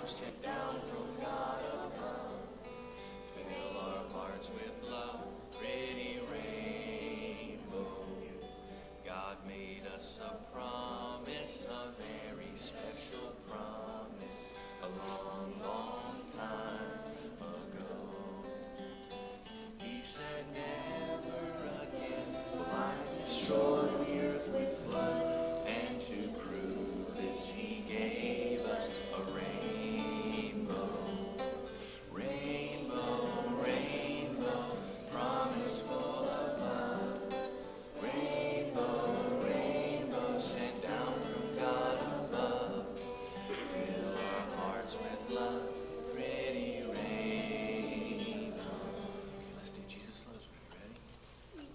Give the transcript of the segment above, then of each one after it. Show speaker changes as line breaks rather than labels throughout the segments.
sent down from God above. Fill our hearts with love, pretty rainbow. God made us a promise, a very special promise, a long, long time ago. He said, never again will I destroy the earth with flood, and to prove this he gave us a rainbow. Rainbow, rainbow, promise full of love. Rainbow, rainbow, sent down from God above. Fill our hearts with love, pretty rainbow. Okay, let's do Jesus Loves Me. Ready?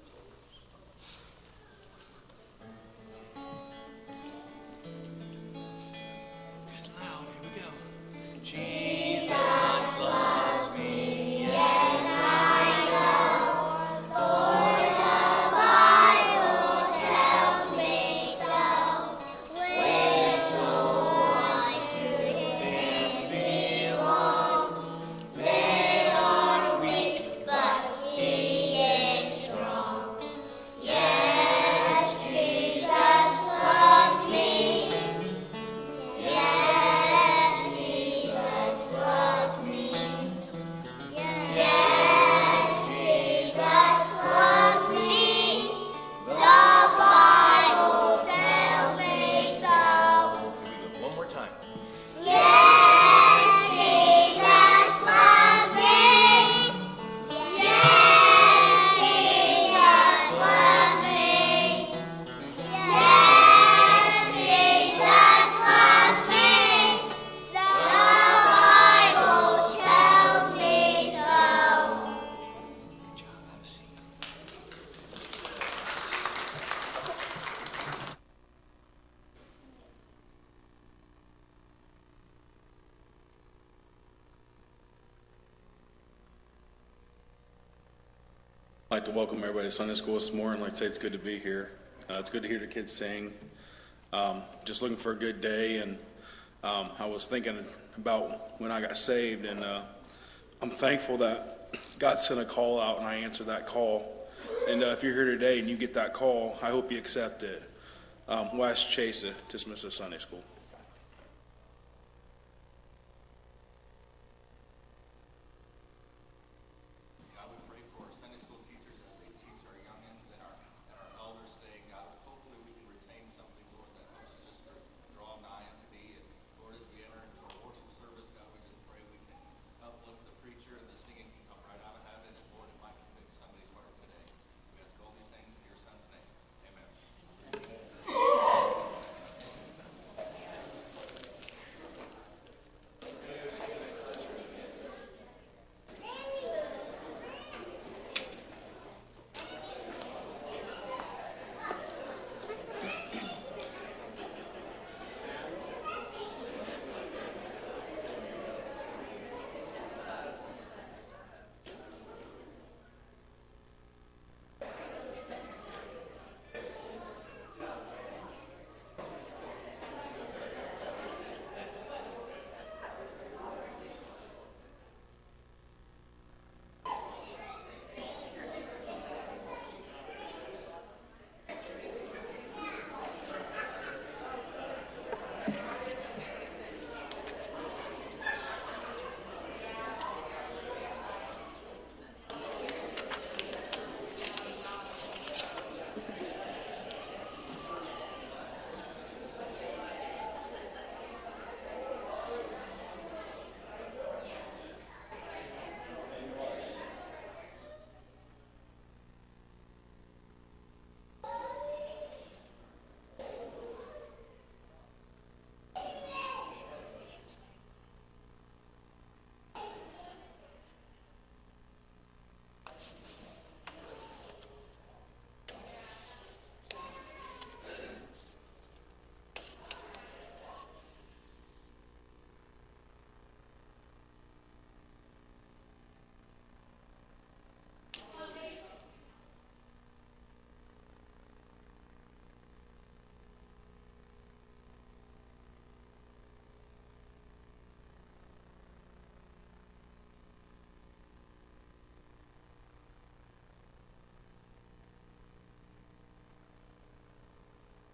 Get loud, here we go. Jesus loves me, yes I know, for the Bible tells me so. Little ones to him belong. They are weak, but he is strong. Yes, Jesus loves me. Yes, Jesus loves me. Yes, Jesus loves me. The Bible tells me so. Here we go. One more time. Yes, Jesus loves me. Yes, Jesus loves me. Yes, Jesus loves me. The Bible tells me so. Good job. Have a seat.
I'd like to welcome everybody to Sunday School this morning. I'd like to say it's good to be here. It's good to hear the kids sing. Just looking for a good day, and I was thinking about when I got saved, and I'm thankful that God sent a call out and I answered that call. And if you're here today and you get that call, I hope you accept it. We'll ask Chase to dismiss us Sunday School.
God, we pray for our Sunday school teachers as they teach our youngins and our elders today. God, hopefully we can retain something, Lord, that helps us just draw nigh unto Thee. And Lord, as we enter into our worship service, God, we just pray we can uplift the preacher and the singing can come right out of heaven. And Lord, it might convict somebody's heart today. We ask all these things in your Son's name. Amen.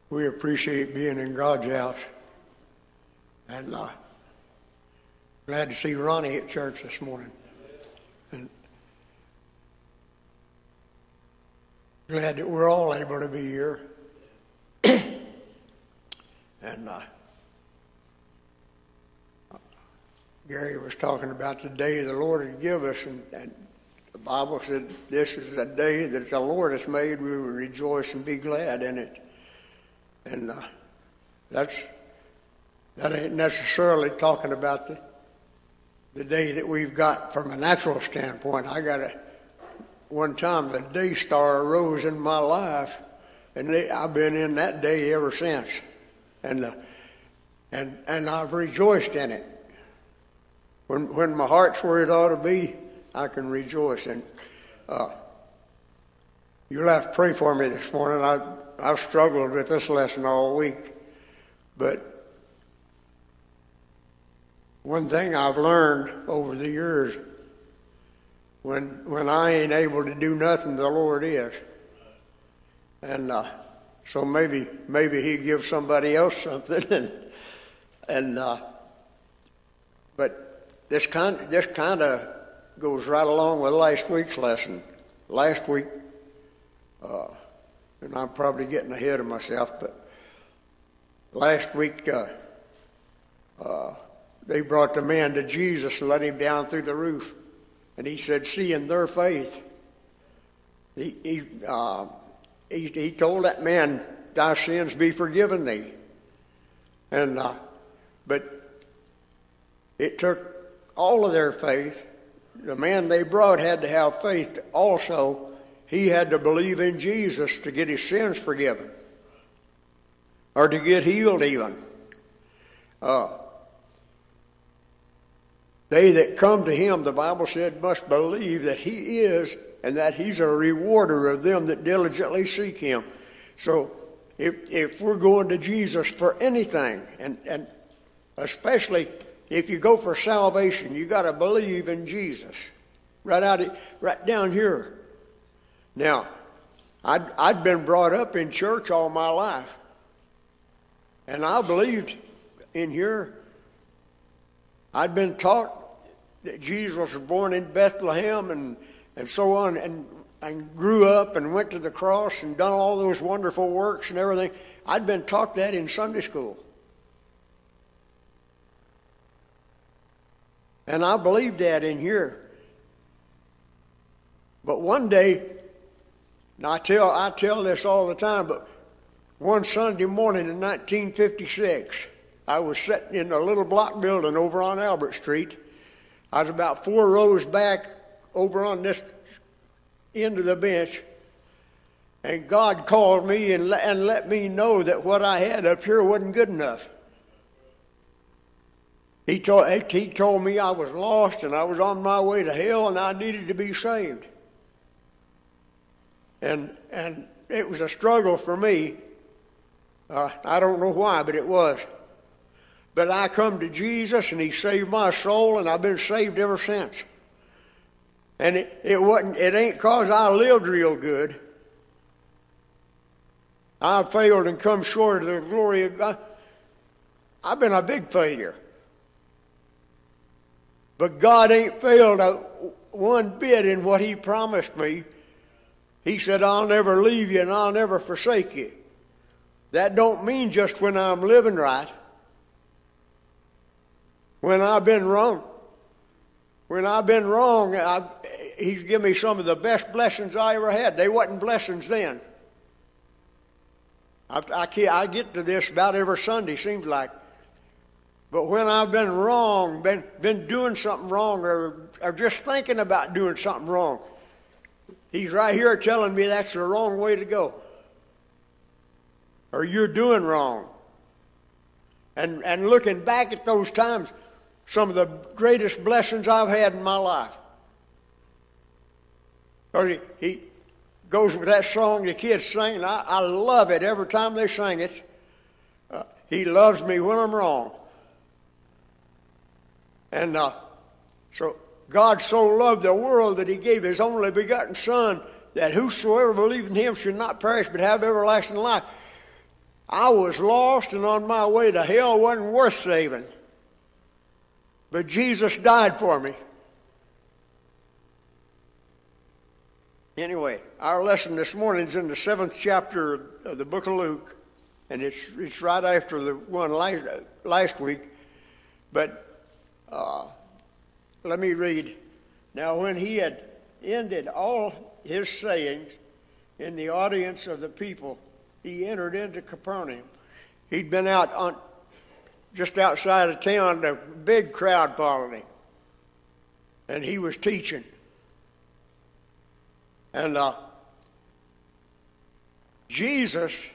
We appreciate being in God's house. And glad to see Ronnie at church this morning. And glad that we're all able to be here. And Gary was talking about the day the Lord had given us, and the Bible said this is a day that the Lord has made. We will rejoice and be glad in it. And that ain't necessarily talking about the day that we've got from a natural standpoint. One time the day star arose in my life, and I've been in that day ever since. And I've rejoiced in it. When my heart's where it ought to be, I can rejoice. And you'll have to pray for me this morning. I've struggled with this lesson all week. But one thing I've learned over the years, when I ain't able to do nothing, the Lord is. And so maybe He gives somebody else something. But this kind of goes right along with last week's lesson. Last week, and I'm probably getting ahead of myself, but last week they brought the man to Jesus and let him down through the roof, and he said, "Seeing their faith," he told that man, "Thy sins be forgiven thee." And but it took all of their faith. The man they brought had to have faith also. He had to believe in Jesus to get his sins forgiven, or to get healed even. They that come to Him, the Bible said, must believe that He is, and that He's a rewarder of them that diligently seek Him. So if we're going to Jesus for anything, and especially if you go for salvation, you got to believe in Jesus. Right down here. Now, I'd been brought up in church all my life, and I believed in here. I'd been taught that Jesus was born in Bethlehem and so on, and grew up and went to the cross and done all those wonderful works and everything. I'd been taught that in Sunday school. And I believed that in here. But one day, and I tell this all the time, but one Sunday morning in 1956, I was sitting in a little block building over on Albert Street. I was about 4 rows back over on this end of the bench, and God called me and let me know that what I had up here wasn't good enough. He told me I was lost and I was on my way to hell and I needed to be saved. And it was a struggle for me. I don't know why, but it was. But I come to Jesus and He saved my soul, and I've been saved ever since. And it ain't because I lived real good. I failed and come short of the glory of God. I've been a big failure. But God ain't failed one bit in what He promised me. He said, "I'll never leave you and I'll never forsake you." That don't mean just when I'm living right. When I've been wrong, He's given me some of the best blessings I ever had. They wasn't blessings then. I get to this about every Sunday, seems like. But when I've been wrong, been doing something wrong, or just thinking about doing something wrong, He's right here telling me that's the wrong way to go. Or you're doing wrong. And looking back at those times, some of the greatest blessings I've had in my life. Or he goes with that song the kids sing, and I love it every time they sing it. He loves me when I'm wrong. And so God so loved the world that He gave His only begotten Son, that whosoever believes in Him should not perish but have everlasting life. I was lost and on my way to hell, wasn't worth saving. But Jesus died for me. Anyway, our lesson this morning is in the 7th chapter of the book of Luke, and it's right after the one last week. But let me read. Now, when he had ended all his sayings in the audience of the people, he entered into Capernaum. He'd been out just outside of town, a big crowd followed him, and he was teaching. And Jesus,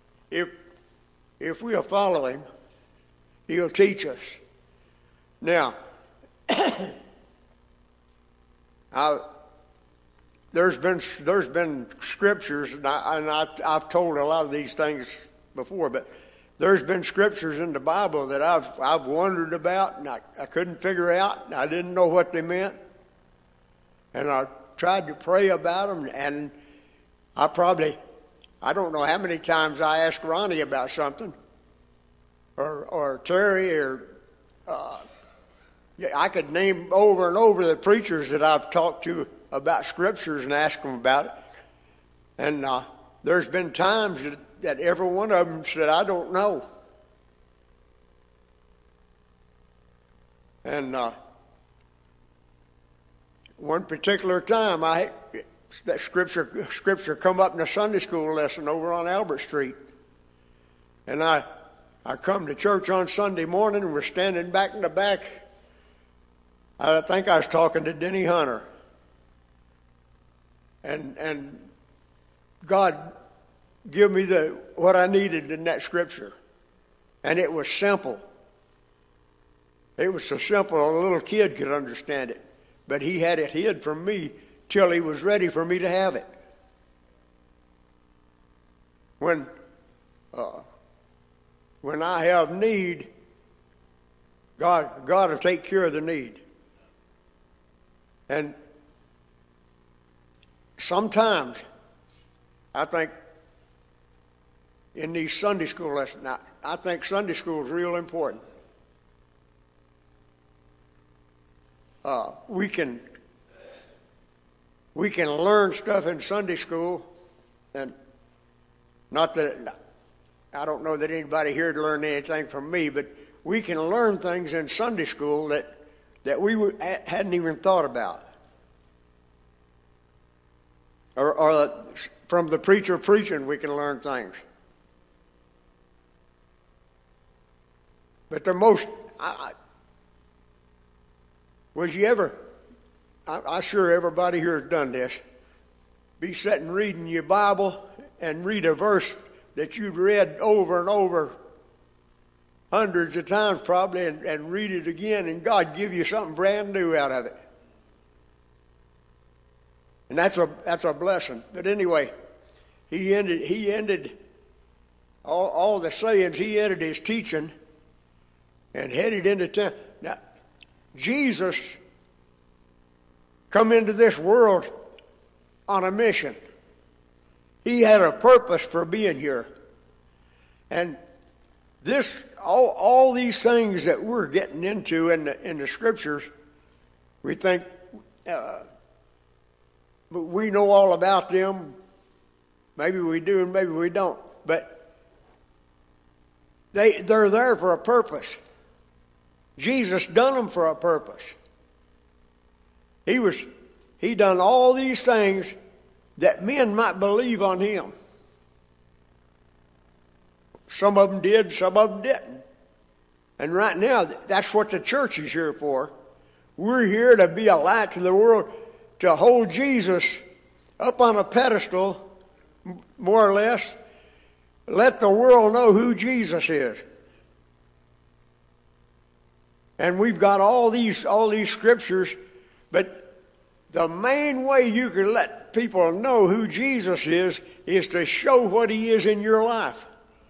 if we'll follow him, he'll teach us. Now, there's been scriptures, and I've told a lot of these things before, but there's been scriptures in the Bible that I've wondered about, and I couldn't figure out, and I didn't know what they meant, and I tried to pray about them, and I don't know how many times I asked Ronnie about something, or Terry, or I could name over and over the preachers that I've talked to about scriptures and asked them about it. And there's been times that every one of them said, I don't know. And one particular time, that scripture come up in a Sunday school lesson over on Albert Street. And I come to church on Sunday morning, and we're standing back in the back. I think I was talking to Denny Hunter. And God gave me what I needed in that scripture. And it was simple. It was so simple a little kid could understand it. But he had it hid from me till he was ready for me to have it. When I have need, God will take care of the need. And sometimes, I think, in these Sunday school lessons, I think Sunday school is real important. We can learn stuff in Sunday school, and not that I don't know that anybody here learned anything from me, but we can learn things in Sunday school that we hadn't even thought about, or from the preacher preaching we can learn things. But the most was you ever, I'm sure everybody here has done this, be sitting reading your Bible and read a verse that you've read over and over hundreds of times probably, and read it again, and God give you something brand new out of it. And that's a blessing. But anyway, he ended all the sayings, he ended his teaching and headed into town. Now, Jesus come into this world on a mission. He had a purpose for being here. And all these things that we're getting into in the scriptures, we think we know all about them. Maybe we do and maybe we don't. But they're there for a purpose. Jesus done them for a purpose. He done all these things that men might believe on him. Some of them did, some of them didn't. And right now, that's what the church is here for. We're here to be a light to the world, to hold Jesus up on a pedestal, more or less. Let the world know who Jesus is. And we've got all these scriptures, but the main way you can let people know who Jesus is to show what he is in your life.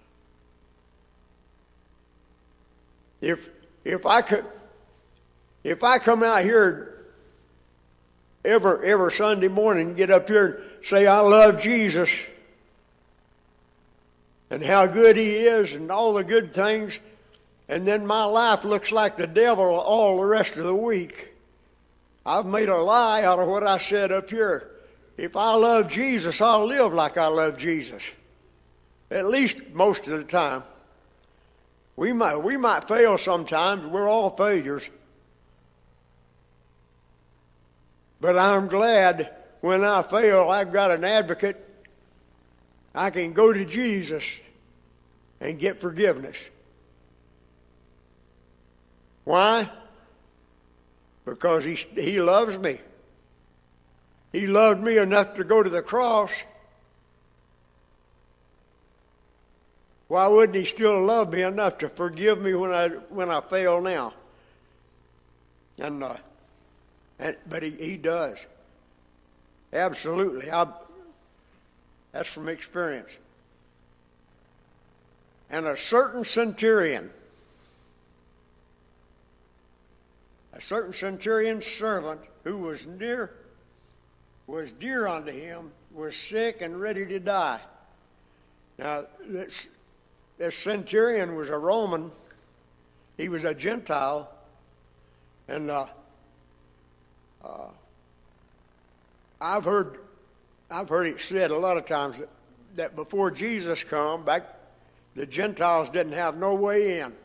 If I come out here every Sunday morning and get up here and say I love Jesus, and how good he is and all the good things, and then my life looks like the devil all the rest of the week. I've made a lie out of what I said up here. If I love Jesus, I'll live like I love Jesus. At least most of the time. We might fail sometimes. We're all failures. But I'm glad when I fail, I've got an advocate. I can go to Jesus and get forgiveness. Why? Because he loves me. He loved me enough to go to the cross. Why wouldn't he still love me enough to forgive me when I fail now? But he does. Absolutely. That's from experience. And a certain centurion's servant who was dear unto him, was sick and ready to die. Now, this centurion was a Roman. He was a Gentile. And I've heard it said a lot of times that before Jesus come, back, the Gentiles didn't have no way in.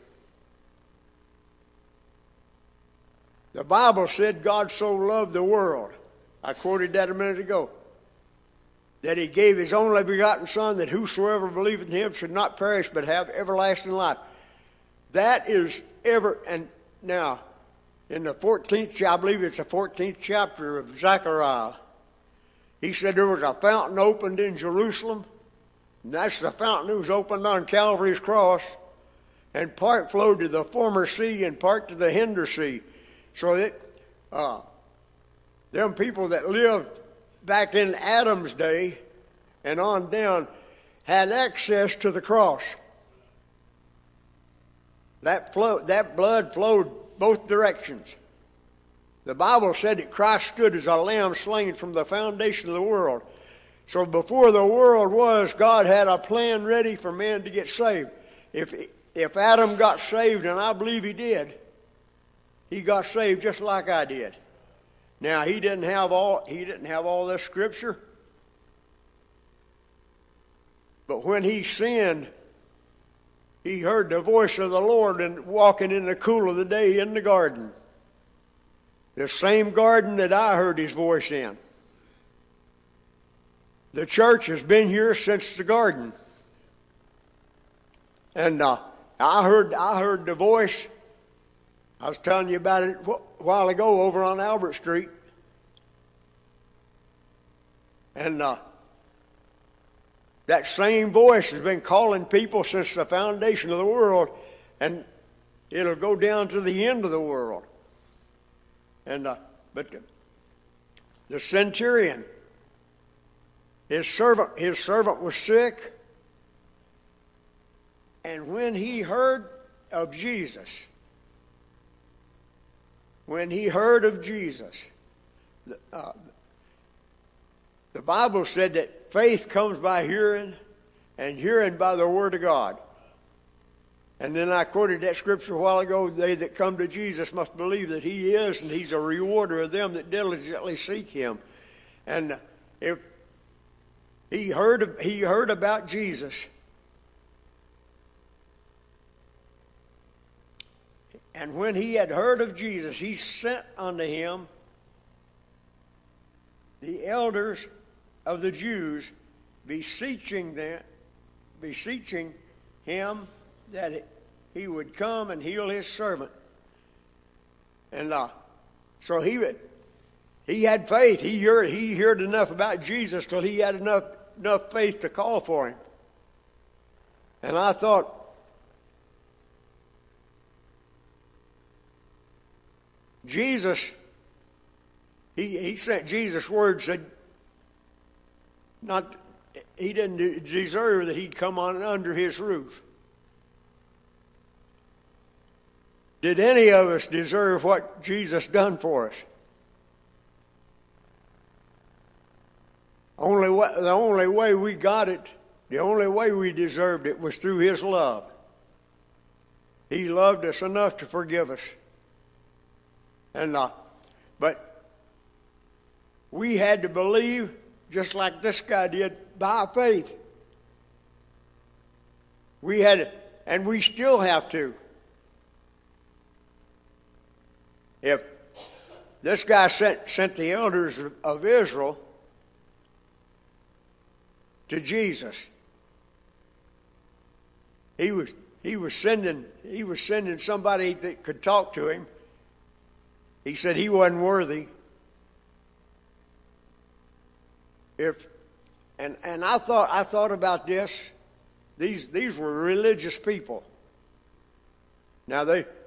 The Bible said God so loved the world. I quoted that a minute ago. That he gave his only begotten Son, that whosoever believeth in him should not perish but have everlasting life. That is and now, in the 14th, I believe it's the 14th chapter of Zechariah, he said there was a fountain opened in Jerusalem, and that's the fountain that was opened on Calvary's cross, and part flowed to the former sea and part to the hinder sea. So that them people that lived back in Adam's day and on down had access to the cross. That blood flowed both directions. The Bible said that Christ stood as a lamb slain from the foundation of the world. So before the world was, God had a plan ready for man to get saved. If Adam got saved, and I believe he did, he got saved just like I did. Now he didn't have all this scripture, but when he sinned, he heard the voice of the Lord and walking in the cool of the day in the garden. The same garden that I heard his voice in. The church has been here since the garden. And I heard the voice. I was telling you about it a while ago over on Albert Street. And that same voice has been calling people since the foundation of the world, and it'll go down to the end of the world. And but the centurion, his servant was sick, and when he heard of Jesus, the Bible said that faith comes by hearing, and hearing by the Word of God. And then I quoted that scripture a while ago, they that come to Jesus must believe that he is, and he's a rewarder of them that diligently seek him. And if he heard about Jesus, and when he had heard of Jesus, he sent unto him the elders of the Jews, beseeching him that he would come and heal his servant. And so he had faith. He heard enough about Jesus till he had enough faith to call for him. And I thought, Jesus, he sent Jesus' word, said, he didn't deserve that he'd come on under his roof. Did any of us deserve what Jesus done for us? The only way we got it The only way we deserved it was through his love. He loved us enough to forgive us. But we had to believe, just like this guy did, by faith. We had, and we still have to. If this guy sent the elders of Israel to Jesus, he was sending somebody that could talk to him. He said he wasn't worthy. And I thought about this. These were religious people. Now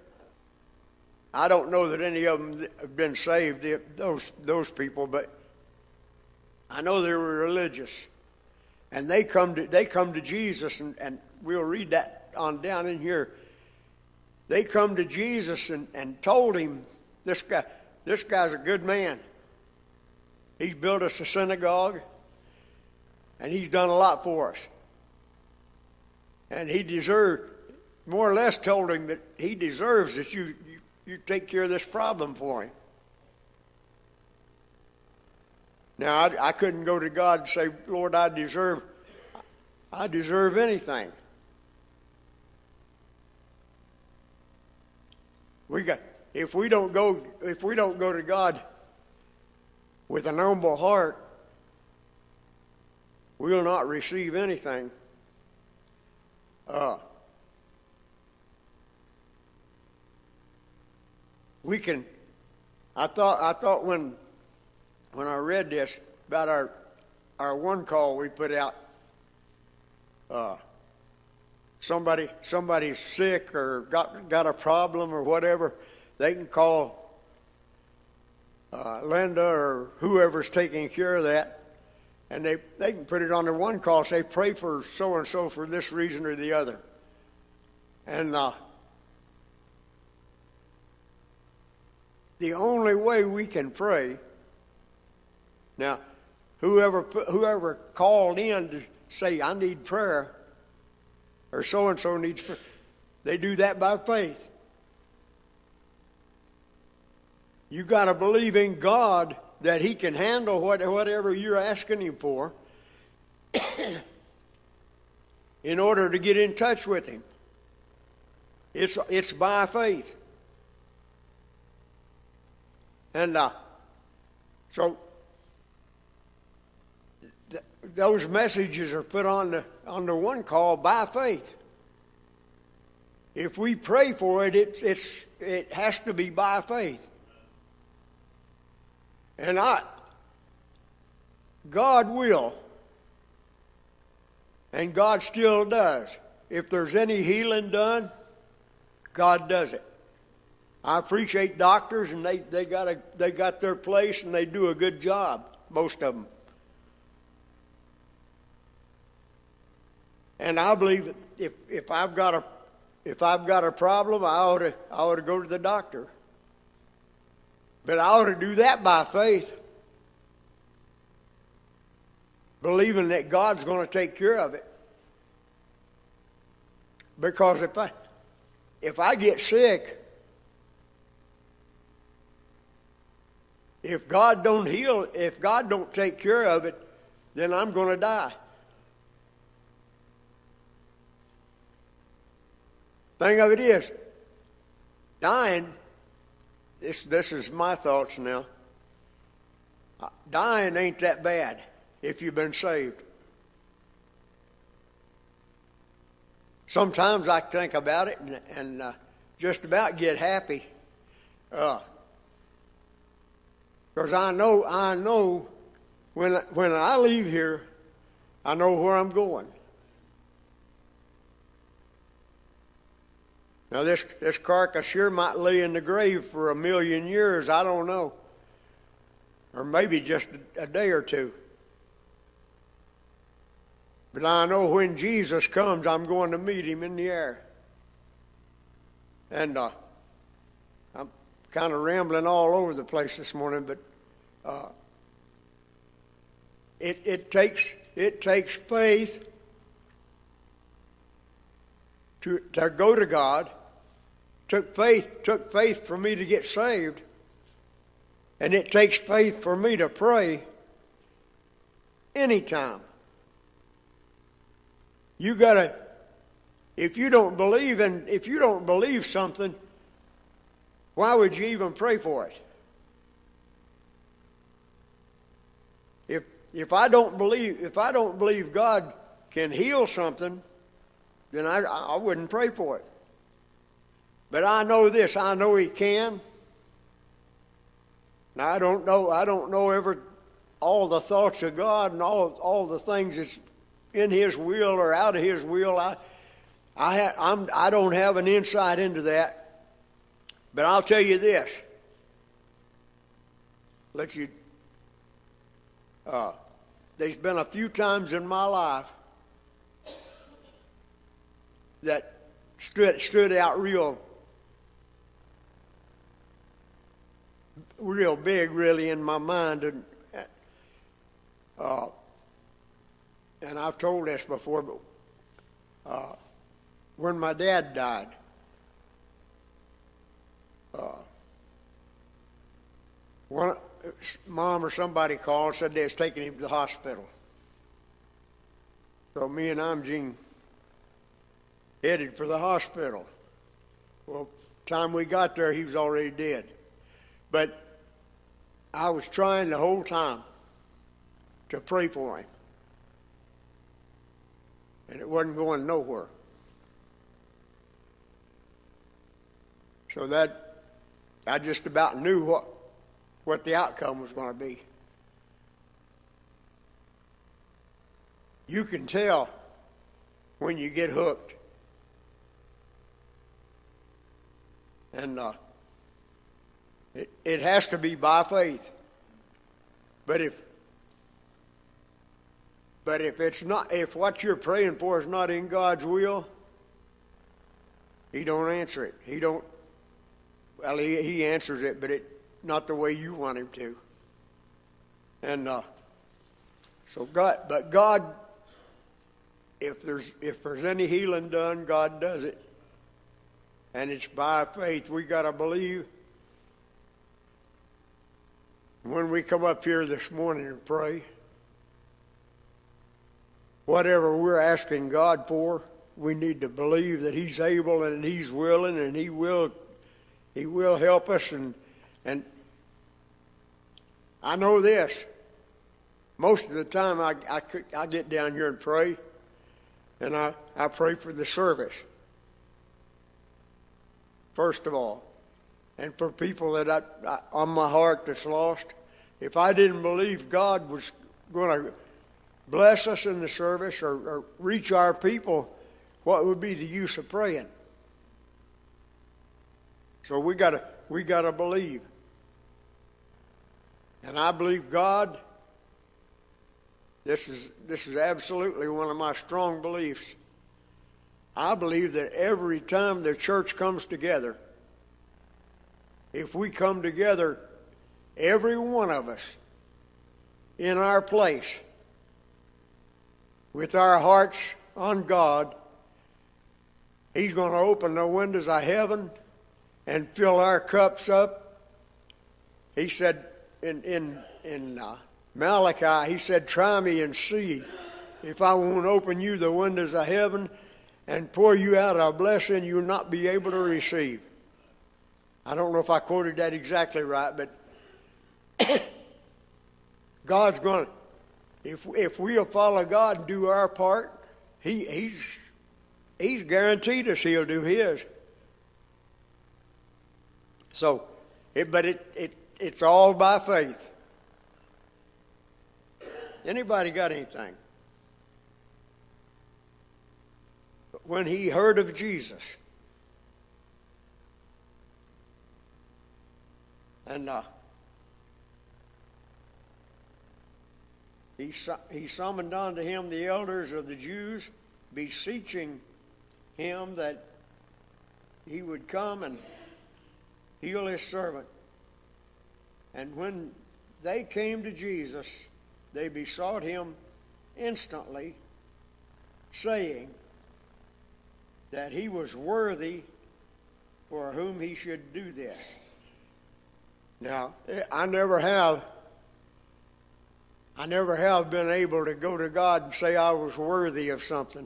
I don't know that any of them have been saved, those people, but I know they were religious. And they come to Jesus, and we'll read that on down in here. They come to Jesus and told him, this guy's a good man. He's built us a synagogue, and he's done a lot for us. And he deserved, more or less told him that he deserves that you take care of this problem for him. Now, I couldn't go to God and say, Lord, I deserve anything. If we don't go to God with an humble heart, we will not receive anything. We can. I thought when I read this about our one call we put out, somebody's sick or got a problem or whatever, they can call Linda or whoever's taking care of that, and they can put it on their one call, say, pray for so-and-so for this reason or the other. And the only way we can pray, now, whoever called in to say, I need prayer, or so-and-so needs prayer, they do that by faith. You got to believe in God that he can handle whatever you're asking him for in order to get in touch with him. It's by faith. And so those messages are put on the one call by faith. If we pray for it, it has to be by faith. And God will, and God still does. If there's any healing done, God does it. I appreciate doctors, and they got their place, and they do a good job, most of them. And I believe if I've got a problem, I ought to go to the doctor. But I ought to do that by faith, believing that God's going to take care of it. Because if I get sick, if God don't heal, if God don't take care of it, then I'm going to die. Thing of it is, dying, this is my thoughts now. Dying ain't that bad if you've been saved. Sometimes I think about it and just about get happy. Because I know when I leave here, I know where I'm going. Now this carcass sure might lay in the grave for 1,000,000 years. I don't know, or maybe just a day or two. But I know when Jesus comes, I'm going to meet him in the air. And I'm kind of rambling all over the place this morning, but it takes faith to go to God. Took faith for me to get saved. And it takes faith for me to pray anytime. You gotta, if you don't believe something, why would you even pray for it? If I don't believe God can heal something, then I wouldn't pray for it. But I know this, I know He can. Now I don't know all the thoughts of God and all the things that's in His will or out of His will. I don't have an insight into that. But I'll tell you this. There's been a few times in my life that stood out real big, really, in my mind. And I've told this before, but when my dad died, Mom or somebody called and said they was taking him to the hospital. So me and Imogene headed for the hospital. Well, time we got there, he was already dead. But I was trying the whole time to pray for him. And it wasn't going nowhere. So that I just about knew what the outcome was going to be. You can tell when you get hooked. And it has to be by faith. But if what you're praying for is not in God's will, He don't answer it. He answers it, but not the way you want Him to. And God, if there's any healing done, God does it. And it's by faith. We got to believe. When we come up here this morning and pray, whatever we're asking God for, we need to believe that He's able and He's willing and He will help us. And I know this. Most of the time I get down here and pray, and I pray for the service, first of all. And for people that on my heart that's lost, if I didn't believe God was going to bless us in the service or reach our people, what would be the use of praying? So we gotta believe. And I believe God, this is absolutely one of my strong beliefs. I believe that every time the church comes together, if we come together, every one of us, in our place, with our hearts on God, He's going to open the windows of heaven and fill our cups up. He said in Malachi, He said, "Try me and see if I won't open you the windows of heaven and pour you out a blessing you'll not be able to receive." I don't know if I quoted that exactly right, but God's going to, if we'll follow God and do our part, He's guaranteed us He'll do His. So, it's all by faith. Anybody got anything? When he heard of Jesus, and he summoned unto him the elders of the Jews, beseeching him that he would come and heal his servant. And when they came to Jesus, they besought him instantly, saying, that he was worthy for whom he should do this. Now, I never have been able to go to God and say I was worthy of something.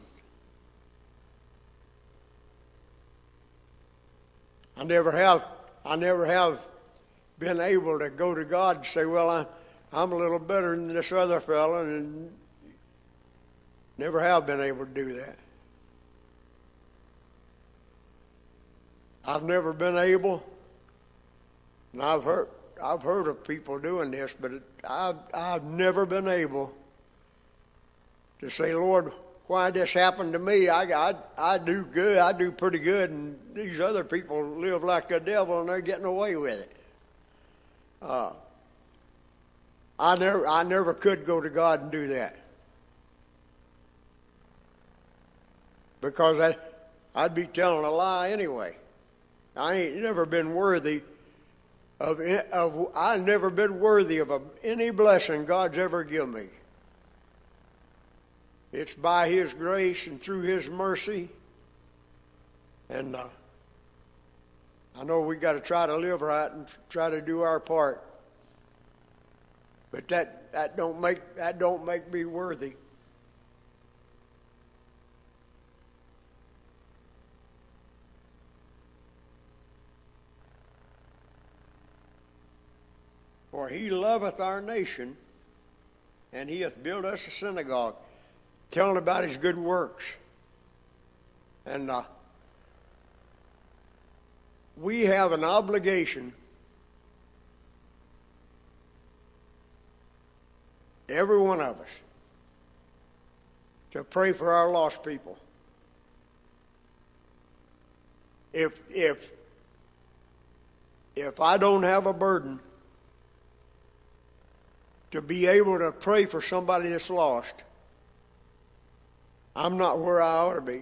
I never have been able to go to God and say, well, I'm a little better than this other fella, and never have been able to do that. I've never been able, and I've heard of people doing this, but I've never been able to say, Lord, why this happened to me? I do good, I do pretty good, and these other people live like a devil and they're getting away with it. I never could go to God and do that, because I'd be telling a lie anyway. I ain't never been worthy of I've never been worthy of any blessing God's ever given me. It's by His grace and through His mercy, and I know we got to try to live right and try to do our part. But that don't make me worthy. For He loveth our nation, and He hath built us a synagogue, telling about His good works. And we have an obligation, every one of us, to pray for our lost people. If I don't have a burden to be able to pray for somebody that's lost, I'm not where I ought to be.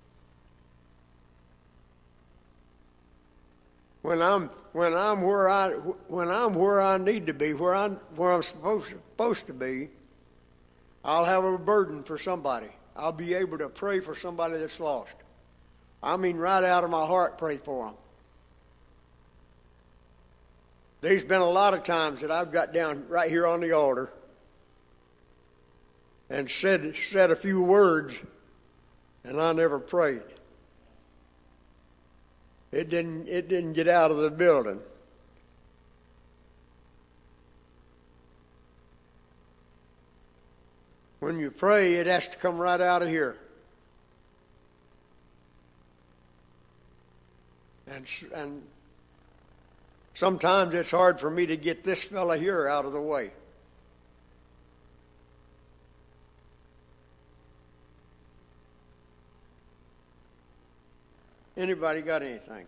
When I'm where I need to be, where I'm supposed to be, I'll have a burden for somebody. I'll be able to pray for somebody that's lost. I mean, right out of my heart, pray for them. There's been a lot of times that I've got down right here on the altar and said a few words, and I never prayed. It didn't get out of the building. When you pray, it has to come right out of here. And sometimes it's hard for me to get this fella here out of the way. Anybody got anything?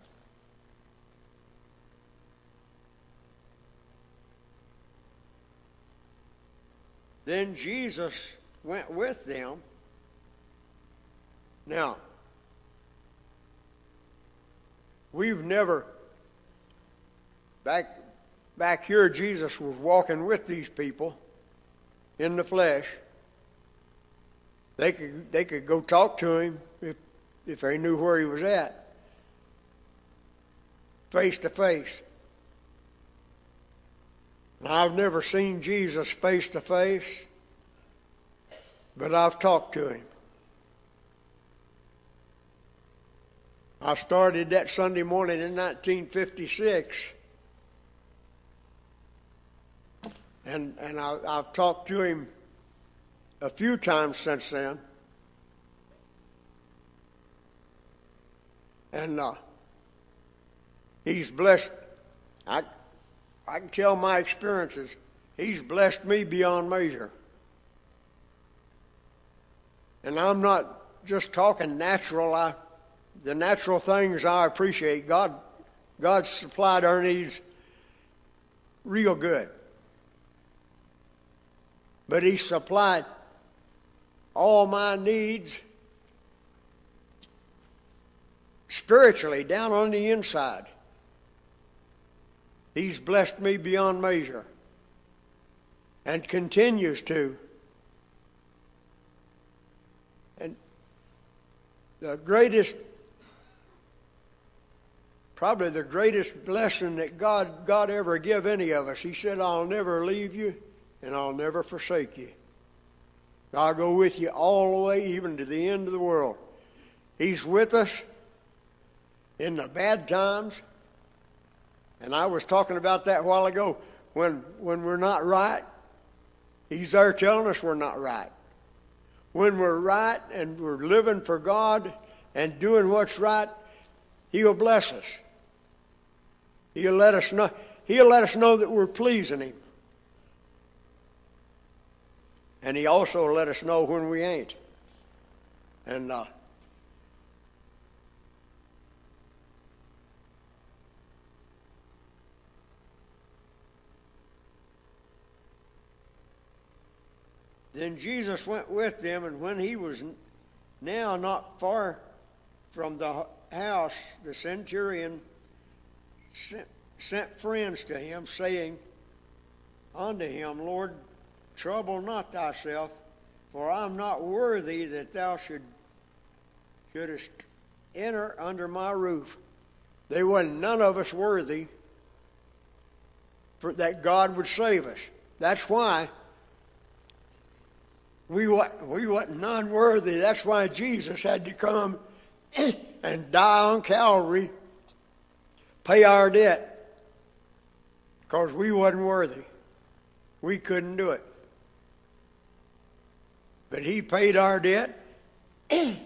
Then Jesus went with them. Now, we've never, back here, Jesus was walking with these people in the flesh. They could go talk to him if they knew where he was at, face to face. And I've never seen Jesus face to face, but I've talked to him. I started that Sunday morning in 1956, and I've talked to him a few times since then. And he's blessed. I can tell my experiences. He's blessed me beyond measure. And I'm not just talking natural. The natural things I appreciate. God supplied our needs real good. But He supplied all my needs spiritually, down on the inside. He's blessed me beyond measure and continues to. And the greatest probably the greatest blessing that God ever give any of us. He said, I'll never leave you and I'll never forsake you. I'll go with you all the way, even to the end of the world. He's with us in the bad times. And I was talking about that a while ago. When we're not right, He's there telling us we're not right. When we're right and we're living for God and doing what's right, He'll bless us. He'll let us know that we're pleasing Him. And He also let us know when we ain't. And then Jesus went with them, and when He was now not far from the house, the centurion sent friends to him, saying unto him, Lord, trouble not thyself, for I am not worthy that thou shouldest enter under my roof. They wasn't none of us worthy for that God would save us. That's why we wasn't none worthy. That's why Jesus had to come and die on Calvary, pay our debt, because we wasn't worthy. We couldn't do it. But He paid our debt, and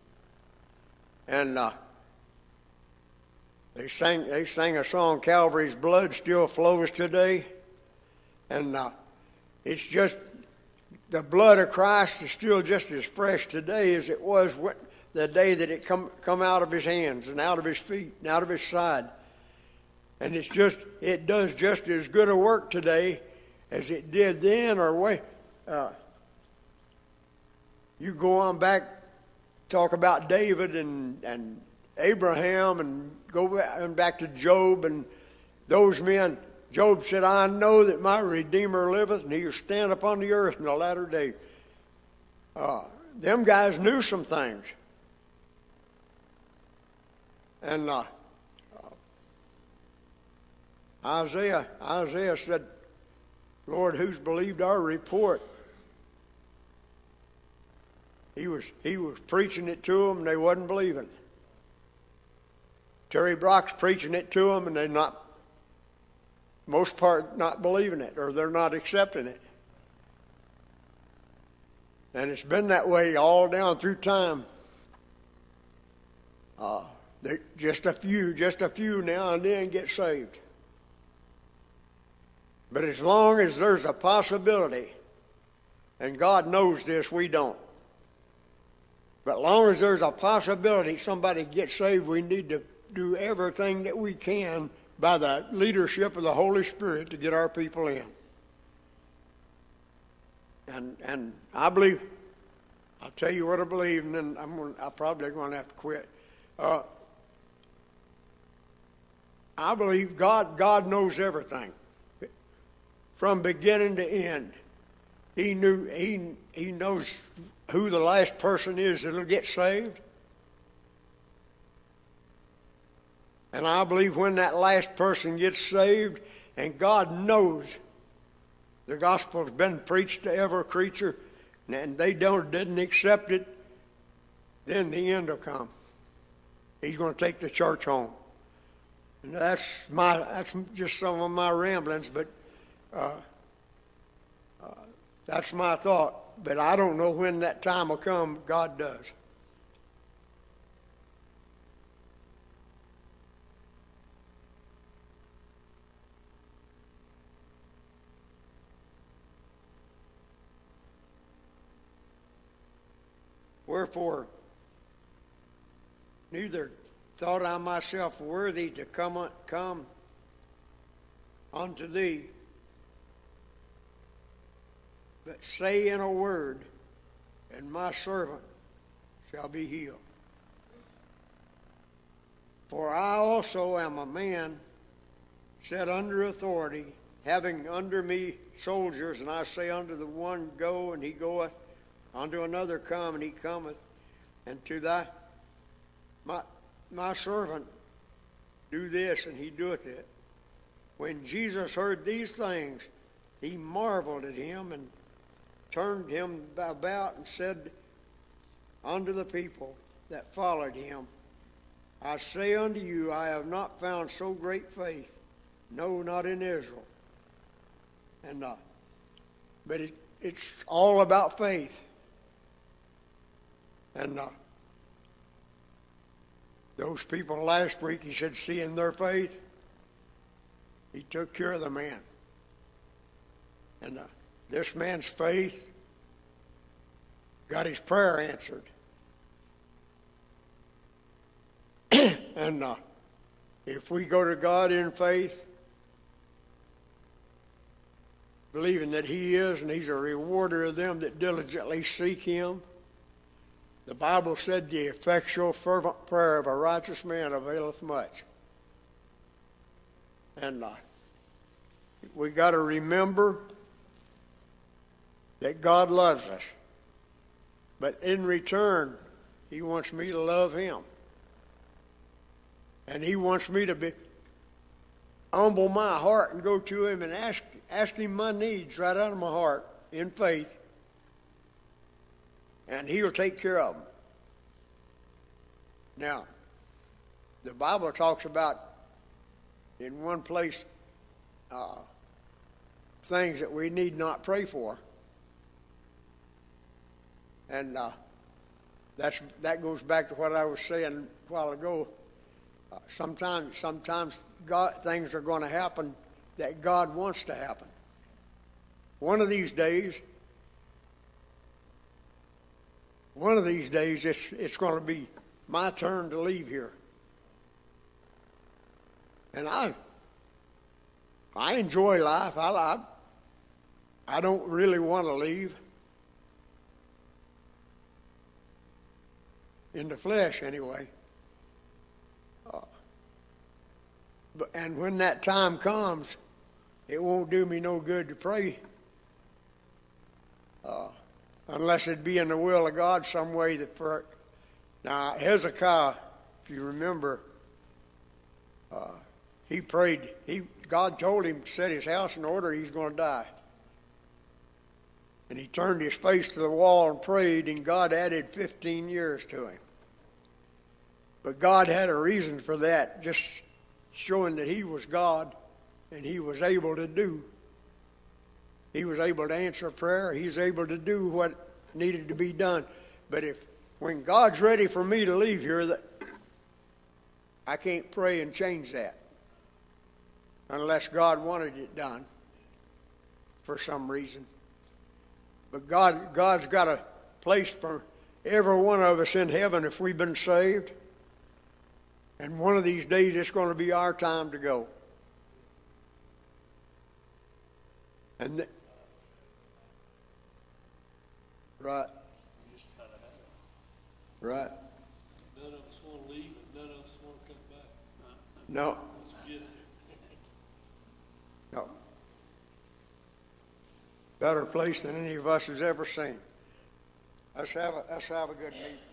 they sang a song, Calvary's blood still flows today, and it's just the blood of Christ is still just as fresh today as it was the day that it come out of His hands and out of His feet and out of His side. And it does just as good a work today as it did then, or way. You go on back, talk about David and Abraham, and go back to Job and those men. Job said, I know that my Redeemer liveth, and He will stand upon the earth in the latter day. Them guys knew some things. And Isaiah said, Lord, who's believed our report? He was preaching it to them, and they wasn't believing. Terry Brock's preaching it to them, and they most part not believing it, or they're not accepting it. And it's been that way all down through time. Just a few now and then get saved. But as long as there's a possibility, and God knows this, we don't. But as long as there's a possibility somebody gets saved, we need to do everything that we can by the leadership of the Holy Spirit to get our people in. And I believe, I'll tell you what I believe, and then I'm probably going to have to quit. I believe God knows everything from beginning to end. He knows who the last person is that'll get saved. And I believe when that last person gets saved, and God knows the gospel's been preached to every creature, and they didn't accept it, then the end will come. He's going to take the church home. And that's just some of my ramblings, but that's my thought. But I don't know when that time will come. God does. Wherefore, neither thought I myself worthy to come unto thee, but say in a word, and my servant shall be healed. For I also am a man set under authority, having under me soldiers, and I say unto the one, go, and he goeth, unto another, come, and he cometh, and to my servant do this, and he doeth it. When Jesus heard these things, he marveled at him and turned him about and said unto the people that followed him, I say unto you, I have not found so great faith, no, not in Israel. And but it's all about faith. And those people last week, he said, seeing their faith, he took care of the man. And this man's faith got his prayer answered. And if we go to God in faith, believing that he is, and he's a rewarder of them that diligently seek him, the Bible said the effectual fervent prayer of a righteous man availeth much. And we got to remember that God loves us. But in return, he wants me to love him. And he wants me to humble my heart and go to him and ask him my needs right out of my heart in faith. And he'll take care of them. Now, the Bible talks about, in one place, things that we need not pray for. And that goes back to what I was saying a while ago. Sometimes things are going to happen that God wants to happen. One of these days, it's going to be my turn to leave here. And I enjoy life. I don't really want to leave. In the flesh, anyway. And when that time comes, it won't do me no good to pray unless it be in the will of God some way that for. Now Hezekiah, if you remember, he prayed. God told him to set his house in order. He's going to die. And he turned his face to the wall and prayed, and God added 15 years to him. But God had a reason for that, just showing that he was God and he was able to do. He was able to answer prayer. He was able to do what needed to be done. But when God's ready for me to leave here, I can't pray and change that unless God wanted it done for some reason. But God's got a place for every one of us in heaven if we've been saved. And one of these days, it's going to be our time to go. And right. Right.
None of us want to leave, and none of us want to come back.
No.
Let's get there.
No. Better place than any of us has ever seen. Let's have a good meeting.